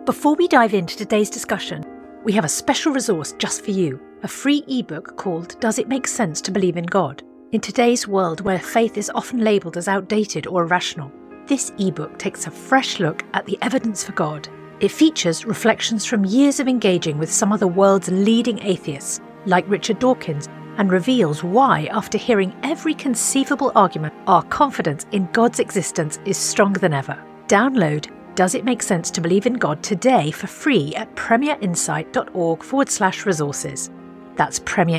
Before we dive into today's discussion, we have a special resource just for you, a free ebook called Does It Make Sense to Believe in God? In today's world where faith is often labelled as outdated or irrational, this ebook takes a fresh look at the evidence for God. It features reflections from years of engaging with some of the world's leading atheists, like Richard Dawkins, and reveals why, after hearing every conceivable argument, our confidence in God's existence is stronger than ever. Download Does It Make Sense to Believe in God today for free at premierinsight.org/resources. That's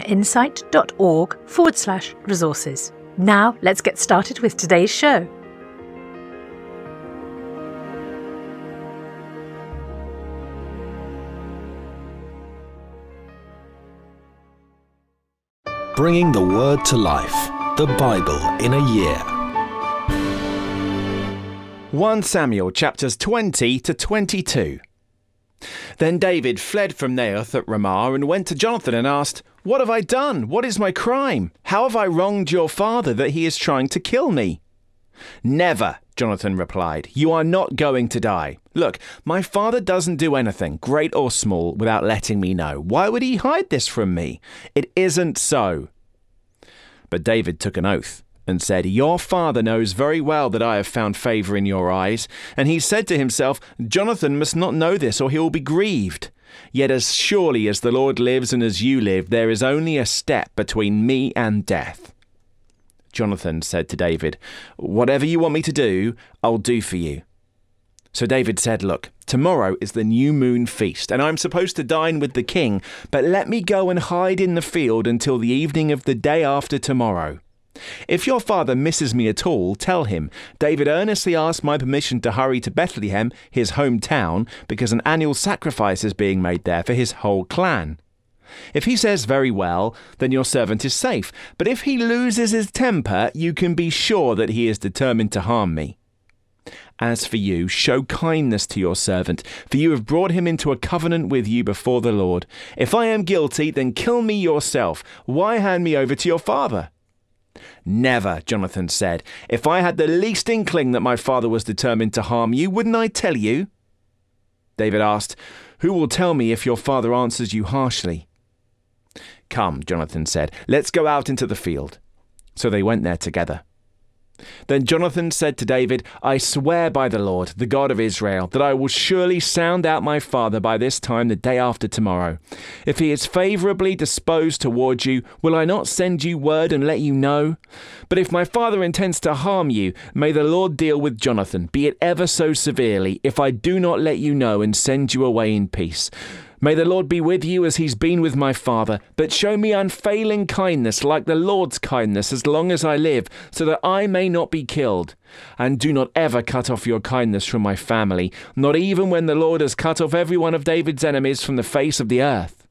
premierinsight.org/resources. Now let's get started with today's show. Bringing the Word to life, the Bible in a year. 1 Samuel chapters 20 to 22. Then David fled from Naioth at Ramah and went to Jonathan and asked, "What have I done? What is my crime? How have I wronged your father that he is trying to kill me?" "Never," Jonathan replied. "You are not going to die. Look, my father doesn't do anything, great or small, without letting me know. Why would he hide this from me? It isn't so." But David took an oath and said, "Your father knows very well that I have found favour in your eyes." And he said to himself, "Jonathan must not know this, or he will be grieved. Yet as surely as the Lord lives and as you live, there is only a step between me and death." Jonathan said to David, "Whatever you want me to do, I'll do for you." So David said, "Look, tomorrow is the new moon feast, and I'm supposed to dine with the king, but let me go and hide in the field until the evening of the day after tomorrow. If your father misses me at all, tell him, David earnestly asked my permission to hurry to Bethlehem, his hometown, because an annual sacrifice is being made there for his whole clan. If he says very well, then your servant is safe. But if he loses his temper, you can be sure that he is determined to harm me. As for you, show kindness to your servant, for you have brought him into a covenant with you before the Lord. If I am guilty, then kill me yourself. Why hand me over to your father?" "Never," Jonathan said. "If I had the least inkling that my father was determined to harm you, wouldn't I tell you?" David asked, "Who will tell me if your father answers you harshly?" "Come," Jonathan said, "let's go out into the field." So they went there together. Then Jonathan said to David, "I swear by the Lord, the God of Israel, that I will surely sound out my father by this time the day after tomorrow. If he is favourably disposed toward you, will I not send you word and let you know? But if my father intends to harm you, may the Lord deal with Jonathan, be it ever so severely, if I do not let you know and send you away in peace. May the Lord be with you as he's been with my father, but show me unfailing kindness like the Lord's kindness as long as I live, so that I may not be killed. And do not ever cut off your kindness from my family, not even when the Lord has cut off every one of David's enemies from the face of the earth."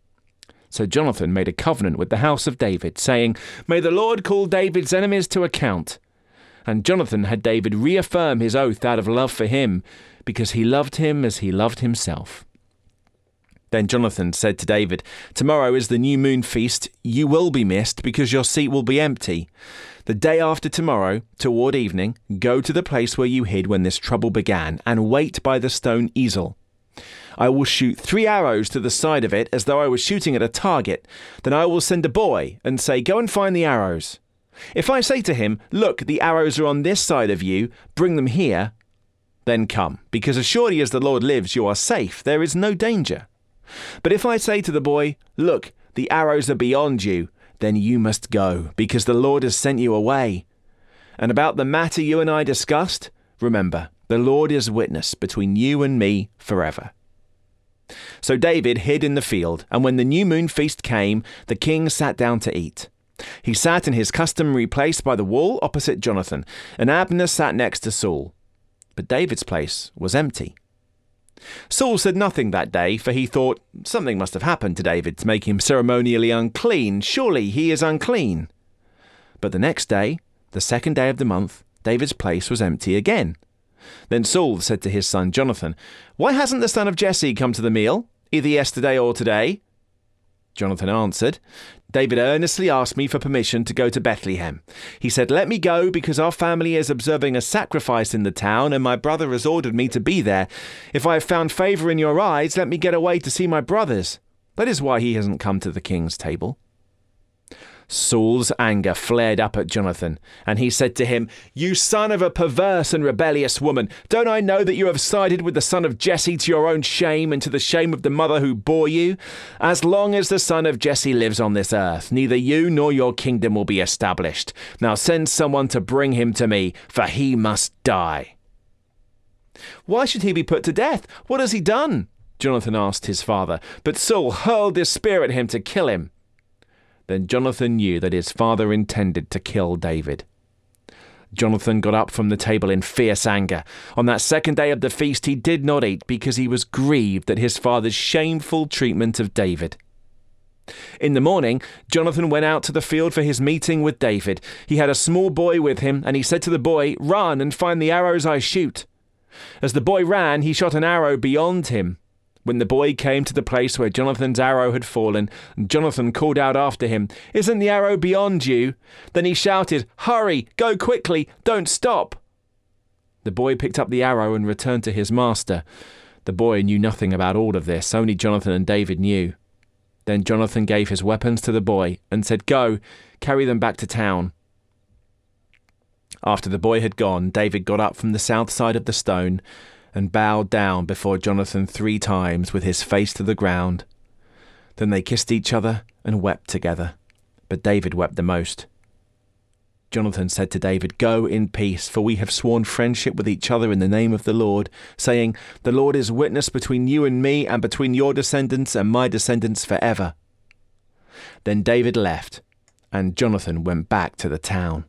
So Jonathan made a covenant with the house of David, saying, "May the Lord call David's enemies to account." And Jonathan had David reaffirm his oath out of love for him, because he loved him as he loved himself. Then Jonathan said to David, "Tomorrow is the new moon feast. You will be missed because your seat will be empty. The day after tomorrow, toward evening, go to the place where you hid when this trouble began and wait by the stone easel. I will shoot 3 arrows to the side of it as though I was shooting at a target. Then I will send a boy and say, 'Go and find the arrows.' If I say to him, 'Look, the arrows are on this side of you, bring them here,' then come, because as surely as the Lord lives, you are safe. There is no danger. But if I say to the boy, 'Look, the arrows are beyond you,' then you must go, because the Lord has sent you away. And about the matter you and I discussed, remember, the Lord is witness between you and me forever." So David hid in the field, and when the new moon feast came, the king sat down to eat. He sat in his customary place by the wall opposite Jonathan, and Abner sat next to Saul. But David's place was empty. Saul said nothing that day, for he thought, something must have happened to David to make him ceremonially unclean. Surely he is unclean. But the next day, the second day of the month, David's place was empty again. Then Saul said to his son Jonathan, "Why hasn't the son of Jesse come to the meal, either yesterday or today?" Jonathan answered. David earnestly asked me for permission to go to Bethlehem. He said, "Let me go because our family is observing a sacrifice in the town and my brother has ordered me to be there. If I have found favor in your eyes, let me get away to see my brothers." That is why he hasn't come to the king's table. Saul's anger flared up at Jonathan, and he said to him, "You son of a perverse and rebellious woman, don't I know that you have sided with the son of Jesse to your own shame and to the shame of the mother who bore you? As long as the son of Jesse lives on this earth, neither you nor your kingdom will be established. Now send someone to bring him to me, for he must die." "Why should he be put to death? What has he done?" Jonathan asked his father, but Saul hurled his spear at him to kill him. Then Jonathan knew that his father intended to kill David. Jonathan got up from the table in fierce anger. On that second day of the feast he did not eat because he was grieved at his father's shameful treatment of David. In the morning, Jonathan went out to the field for his meeting with David. He had a small boy with him, and he said to the boy, "Run and find the arrows I shoot." As the boy ran, he shot an arrow beyond him. When the boy came to the place where Jonathan's arrow had fallen, Jonathan called out after him, "Isn't the arrow beyond you?" Then he shouted, "Hurry, go quickly, don't stop." The boy picked up the arrow and returned to his master. The boy knew nothing about all of this, only Jonathan and David knew. Then Jonathan gave his weapons to the boy and said, "Go, carry them back to town." After the boy had gone, David got up from the south side of the stone and bowed down before Jonathan 3 times with his face to the ground. Then they kissed each other and wept together, but David wept the most. Jonathan said to David, "Go in peace, for we have sworn friendship with each other in the name of the Lord, saying, 'The Lord is witness between you and me and between your descendants and my descendants forever.'" Then David left, and Jonathan went back to the town.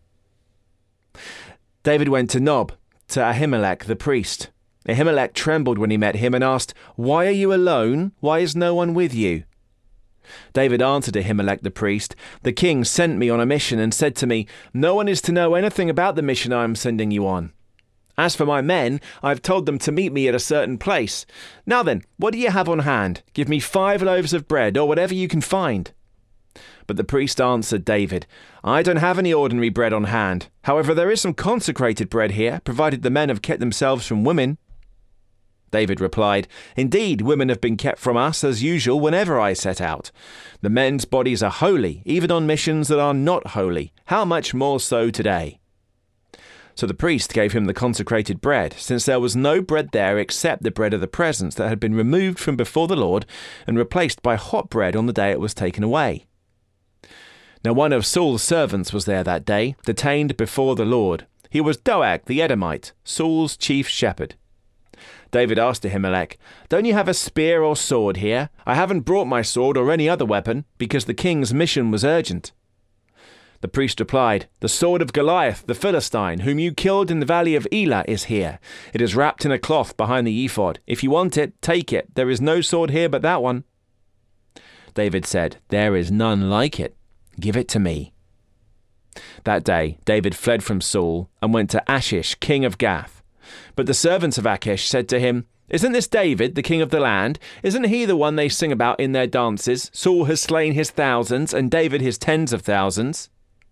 David went to Nob, to Ahimelech the priest. Ahimelech trembled when he met him and asked, "Why are you alone? Why is no one with you?" David answered Ahimelech the priest, "The king sent me on a mission and said to me, 'No one is to know anything about the mission I am sending you on.' As for my men, I have told them to meet me at a certain place. Now then, what do you have on hand? Give me 5 loaves of bread or whatever you can find." But the priest answered David, "I don't have any ordinary bread on hand. However, there is some consecrated bread here, provided the men have kept themselves from women." David replied, "Indeed, women have been kept from us as usual whenever I set out. The men's bodies are holy, even on missions that are not holy. How much more so today?" So the priest gave him the consecrated bread, since there was no bread there except the bread of the presence that had been removed from before the Lord and replaced by hot bread on the day it was taken away. Now one of Saul's servants was there that day, detained before the Lord. He was Doeg the Edomite, Saul's chief shepherd. David asked Ahimelech, "Don't you have a spear or sword here? I haven't brought my sword or any other weapon, because the king's mission was urgent." The priest replied, "The sword of Goliath, the Philistine, whom you killed in the valley of Elah, is here. It is wrapped in a cloth behind the ephod. If you want it, take it. There is no sword here but that one." David said, "There is none like it. Give it to me." That day, David fled from Saul and went to Achish, king of Gath. But the servants of Achish said to him, "Isn't this David, the king of the land? Isn't he the one they sing about in their dances? Saul has slain his thousands, and David his tens of thousands."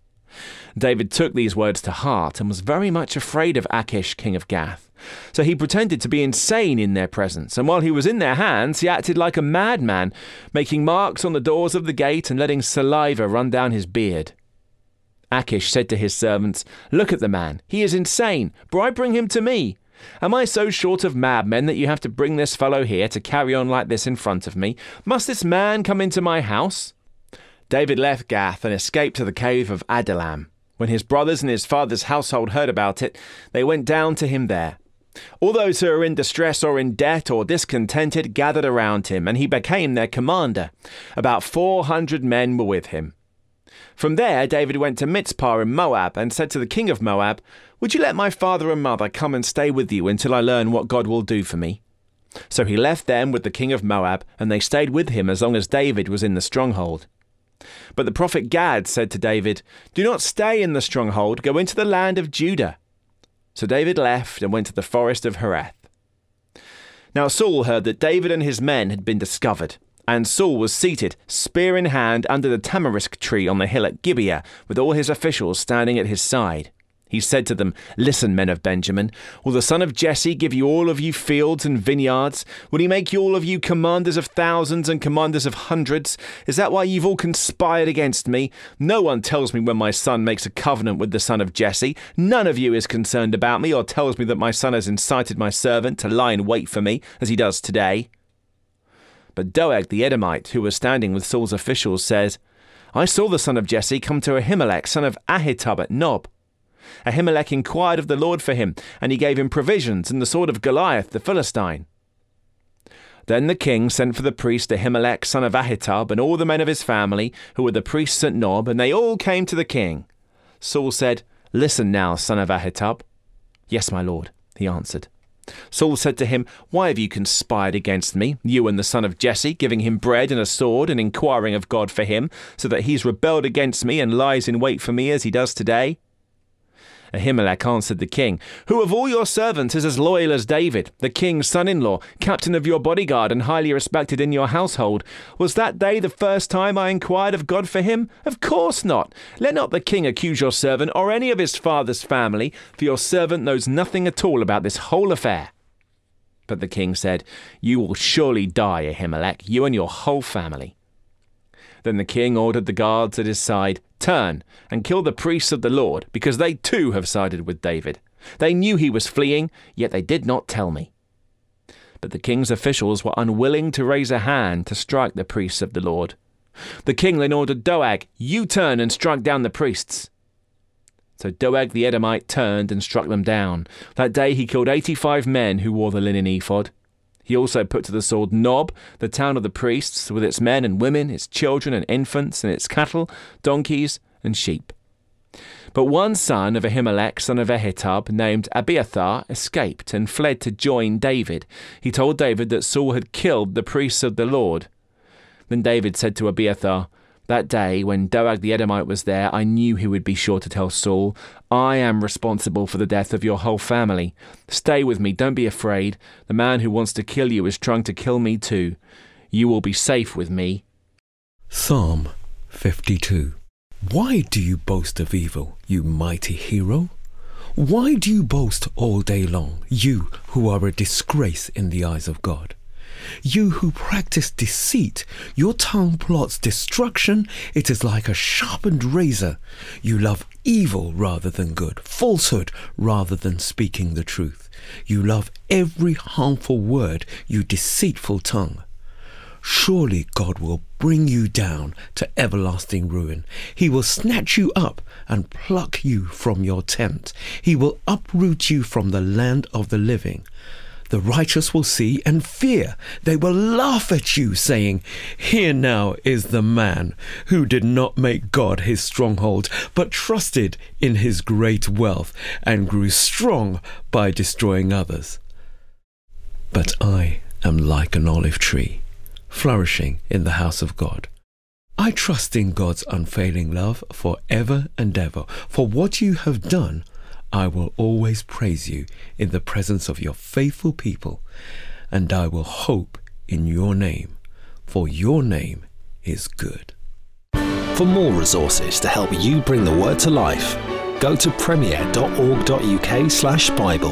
David took these words to heart and was very much afraid of Achish, king of Gath. So he pretended to be insane in their presence, and while he was in their hands, he acted like a madman, making marks on the doors of the gate and letting saliva run down his beard. Achish said to his servants, "Look at the man. He is insane. Bring him to me. Am I so short of madmen that you have to bring this fellow here to carry on like this in front of me? Must this man come into my house?" David left Gath and escaped to the cave of Adullam. When his brothers and his father's household heard about it, they went down to him there. All those who were in distress or in debt or discontented gathered around him, and he became their commander. About 400 men were with him. From there, David went to Mizpah in Moab and said to the king of Moab, "Would you let my father and mother come and stay with you until I learn what God will do for me?" So he left them with the king of Moab, and they stayed with him as long as David was in the stronghold. But the prophet Gad said to David, "Do not stay in the stronghold, go into the land of Judah." So David left and went to the forest of Hereth. Now Saul heard that David and his men had been discovered, And Saul was seated, spear in hand, under the tamarisk tree on the hill at Gibeah, with all his officials standing at his side. He said to them, "Listen, men of Benjamin, will the son of Jesse give you all of you fields and vineyards? Will he make you all of you commanders of thousands and commanders of hundreds? Is that why you've all conspired against me? No one tells me when my son makes a covenant with the son of Jesse. None of you is concerned about me or tells me that my son has incited my servant to lie in wait for me, as he does today." But Doeg the Edomite, who was standing with Saul's officials, says, "I saw the son of Jesse come to Ahimelech, son of Ahitub at Nob. Ahimelech inquired of the Lord for him, and he gave him provisions and the sword of Goliath the Philistine." Then the king sent for the priest Ahimelech, son of Ahitub, and all the men of his family, who were the priests at Nob, and they all came to the king. Saul said, "Listen now, son of Ahitub." "Yes, my lord," he answered. Saul said to him, "Why have you conspired against me, you and the son of Jesse, giving him bread and a sword and inquiring of God for him, so that he's rebelled against me and lies in wait for me as he does today?" Ahimelech answered the king, "Who of all your servants is as loyal as David, the king's son-in-law, captain of your bodyguard and highly respected in your household? Was that day the first time I inquired of God for him? Of course not. Let not the king accuse your servant or any of his father's family, for your servant knows nothing at all about this whole affair." But the king said, "You will surely die, Ahimelech, you and your whole family." Then the king ordered the guards at his side, "Turn and kill the priests of the Lord, because they too have sided with David. They knew he was fleeing, yet they did not tell me." But the king's officials were unwilling to raise a hand to strike the priests of the Lord. The king then ordered Doeg, "You turn and strike down the priests." So Doeg the Edomite turned and struck them down. That day he killed 85 men who wore the linen ephod. He also put to the sword Nob, the town of the priests, with its men and women, its children and infants, and its cattle, donkeys, and sheep. But one son of Ahimelech, son of Ahitub, named Abiathar, escaped and fled to join David. He told David that Saul had killed the priests of the Lord. Then David said to Abiathar, "That day, when Doeg the Edomite was there, I knew he would be sure to tell Saul, 'I am responsible for the death of your whole family. Stay with me, don't be afraid. The man who wants to kill you is trying to kill me too. You will be safe with me.'" Psalm 52. Why do you boast of evil, you mighty hero? Why do you boast all day long, you who are a disgrace in the eyes of God? You who practice deceit, your tongue plots destruction, it is like a sharpened razor. You love evil rather than good, falsehood rather than speaking the truth. You love every harmful word, you deceitful tongue. Surely God will bring you down to everlasting ruin. He will snatch you up and pluck you from your tent. He will uproot you from the land of the living. The righteous will see and fear. They will laugh at you, saying, "Here now is the man who did not make God his stronghold, but trusted in his great wealth and grew strong by destroying others." But I am like an olive tree, flourishing in the house of God. I trust in God's unfailing love for ever and ever. For what you have done, I will always praise you in the presence of your faithful people, and I will hope in your name, for your name is good. For more resources to help you bring the word to life, go to premier.org.uk/Bible.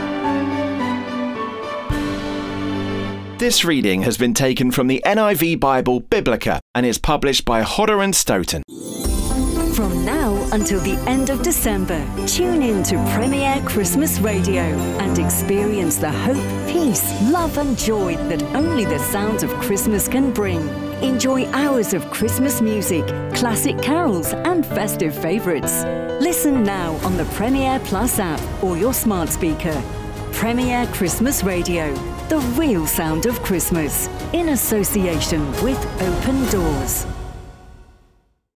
This reading has been taken from the NIV Bible Biblica and is published by Hodder and Stoughton. From now until the end of December, tune in to Premier Christmas Radio and experience the hope, peace, love and joy that only the sounds of Christmas can bring. Enjoy hours of Christmas music, classic carols and festive favourites. Listen now on the Premier Plus app or your smart speaker. Premier Christmas Radio, the real sound of Christmas, in association with Open Doors.